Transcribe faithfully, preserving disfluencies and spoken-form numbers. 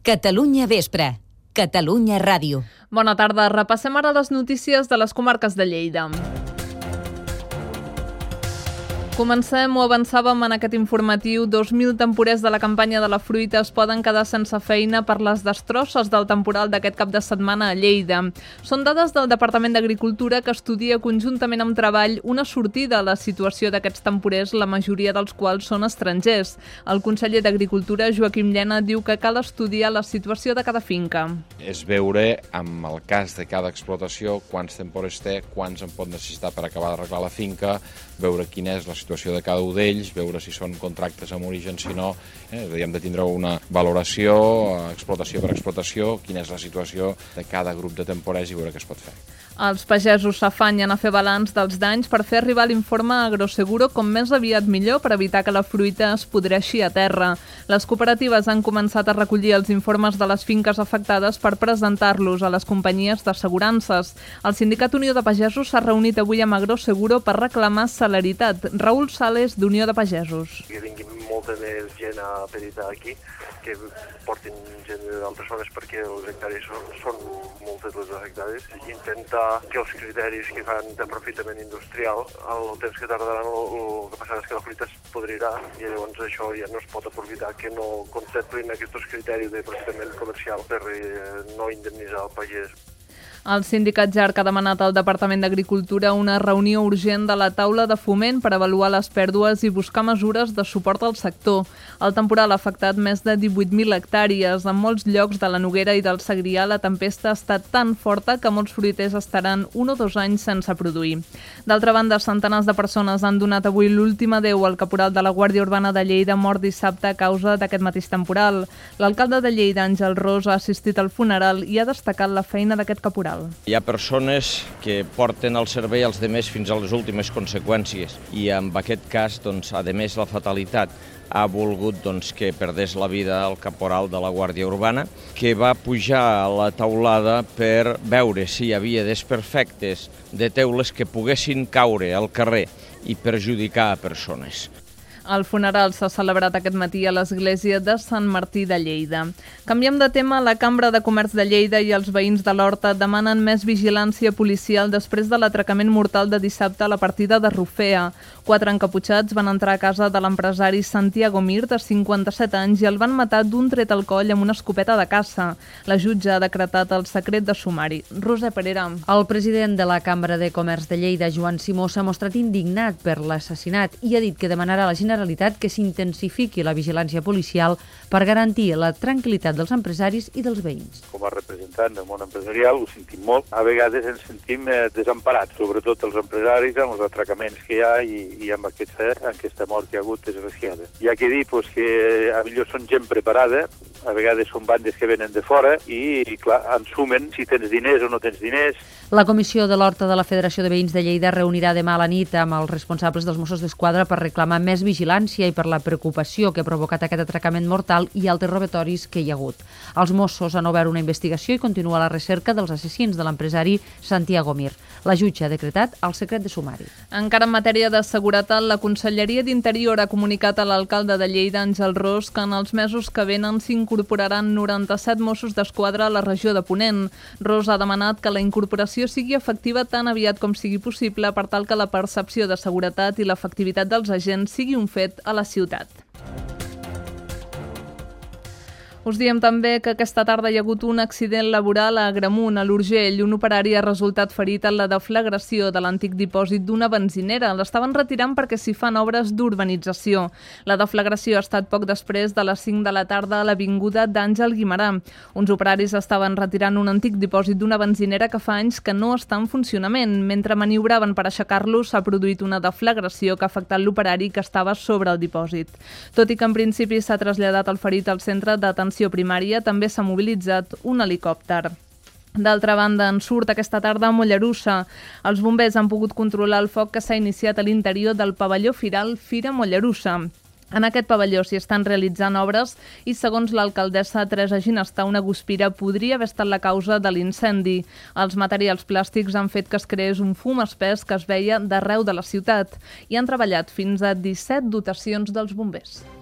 Catalunya Vespre, Catalunya Ràdio. Bona tarda, repassem ara les notícies de les comarques de Lleida. Comencem o avançàvem en aquest informatiu. dos mil temporers de la campanya de la fruita es poden quedar sense feina per les destrosses del temporal d'aquest cap de setmana a Lleida. Són dades del Departament d'Agricultura, que estudia conjuntament amb Treball una sortida a la situació d'aquests temporers, la majoria dels quals són estrangers. El conseller d'Agricultura, Joaquim Llena, diu que cal estudiar la situació de cada finca. És veure, amb el cas de cada explotació, quants temporers té, quants en pot necessitar per acabar d'arreglar la finca, veure quina és la situació de cada un d'ells, veure si són contractes amb origen, si no, eh, hem de tindre una valoració, explotació per explotació, quina és la situació de cada grup de temporers i veure què es pot fer. Els pagesos s'afanyen a fer balanç dels danys per fer arribar l'informe a Agroseguro com més aviat millor per evitar que la fruita es podreixi a terra. Les cooperatives han començat a recollir els informes de les finques afectades per presentar-los a les companyies d'assegurances. El Sindicat Unió de Pagesos s'ha reunit avui amb Agroseguro per reclamar celeritat. Raül Sales, d'Unió de Pagesos. Que vingui molta més gent a peritar aquí, que portin gent d'altres zones perquè els hectaris són, són moltes les afectades. Intentar que els criteris que fan d'aprofitament industrial, el temps que tardaran, el, el que passarà és que la fruita es podrirà i llavors això ja no es pot aprofitar, que no contemplin aquests criteris d'aprofitament comercial per eh, no indemnitzar el pagès. El sindicat Jarc ha demanat al Departament d'Agricultura una reunió urgent de la taula de foment per avaluar les pèrdues i buscar mesures de suport al sector. El temporal ha afectat més de divuit mil hectàrees. En molts llocs de la Noguera i del Segrià la tempesta ha estat tan forta que molts fruiters estaran un o dos anys sense produir. D'altra banda, centenars de persones han donat avui l'últim adeu al caporal de la Guàrdia Urbana de Lleida, mort dissabte a causa d'aquest mateix temporal. L'alcalde de Lleida, Àngel Ros, ha assistit al funeral i ha destacat la feina d'aquest caporal. Hi ha persones que porten el servei als demés fins a les últimes conseqüències i en aquest cas, doncs, a més la fatalitat ha volgut doncs, que perdés la vida el caporal de la Guàrdia Urbana, que va pujar a la taulada per veure si hi havia desperfectes de teules que poguessin caure al carrer i perjudicar a persones. El funeral s'ha celebrat aquest matí a l'església de Sant Martí de Lleida. Canviem de tema. La Cambra de Comerç de Lleida i els veïns de l'Horta demanen més vigilància policial després de l'atracament mortal de dissabte a la partida de Rufea. Quatre encaputxats van entrar a casa de l'empresari Santiago Mir, de cinquanta-set anys, i el van matar d'un tret al coll amb una escopeta de caça. La jutge ha decretat el secret de sumari. Roser Perera. El president de la Cambra de Comerç de Lleida, Joan Simó, s'ha mostrat indignat per l'assassinat i ha dit que demanarà a la Generalitat que s'intensifiqui la vigilància policial per garantir la tranquil·litat dels empresaris i dels veïns. Com a representant del món empresarial ho sentim molt. A vegades ens sentim eh, desemparats, sobretot els empresaris, amb els atracaments que hi ha i, i amb aquesta, aquesta mort que hi ha hagut desgraciada. Hi ha que dir pues, que a millor són gent preparada, a vegades són bandes que venen de fora i, i clar, ensumen si tens diners o no tens diners. La comissió de l'Horta de la Federació de Veïns de Lleida reunirà demà a la nit amb els responsables dels Mossos d'Esquadra per reclamar més vigilància i per la preocupació que ha provocat aquest atracament mortal i altres robatoris que hi ha hagut. Els Mossos han obert una investigació i continua la recerca dels assassins de l'empresari Santiago Mir. La jutge ha decretat el secret de sumari. Encara en matèria de seguretat, la Conselleria d'Interior ha comunicat a l'alcalde de Lleida, Àngel Ros, que en els mesos que venen s'incorporaran noranta-set Mossos d'Esquadra a la regió de Ponent. Ros ha demanat que la incorporació sigui efectiva tan aviat com sigui possible per tal que la percepció de seguretat i l'efectivitat dels agents sigui un fet a la ciutat. Us diem també que aquesta tarda hi ha hagut un accident laboral a Agramunt, a l'Urgell. Un operari ha resultat ferit en la deflagració de l'antic dipòsit d'una benzinera. L'estaven retirant perquè s'hi fan obres d'urbanització. La deflagració ha estat poc després de les cinc de la tarda a l'avinguda d'Àngel Guimerà. Uns operaris estaven retirant un antic dipòsit d'una benzinera que fa anys que no està en funcionament. Mentre maniobraven per aixecar-lo, s'ha produït una deflagració que ha afectat l'operari que estava sobre el dipòsit. Tot i que en principi s'ha traslladat el ferit al centre d'atenció primària, també s'ha mobilitzat un helicòpter. D'altra banda, en surt aquesta tarda a Mollerussa. Els bombers han pogut controlar el foc que s'ha iniciat a l'interior del pavelló firal Fira Mollerussa. En aquest pavelló s'hi estan realitzant obres i, segons l'alcaldessa Teresa Ginestà, una guspira podria haver estat la causa de l'incendi. Els materials plàstics han fet que es creés un fum espès que es veia d'arreu de la ciutat i han treballat fins a disset dotacions dels bombers.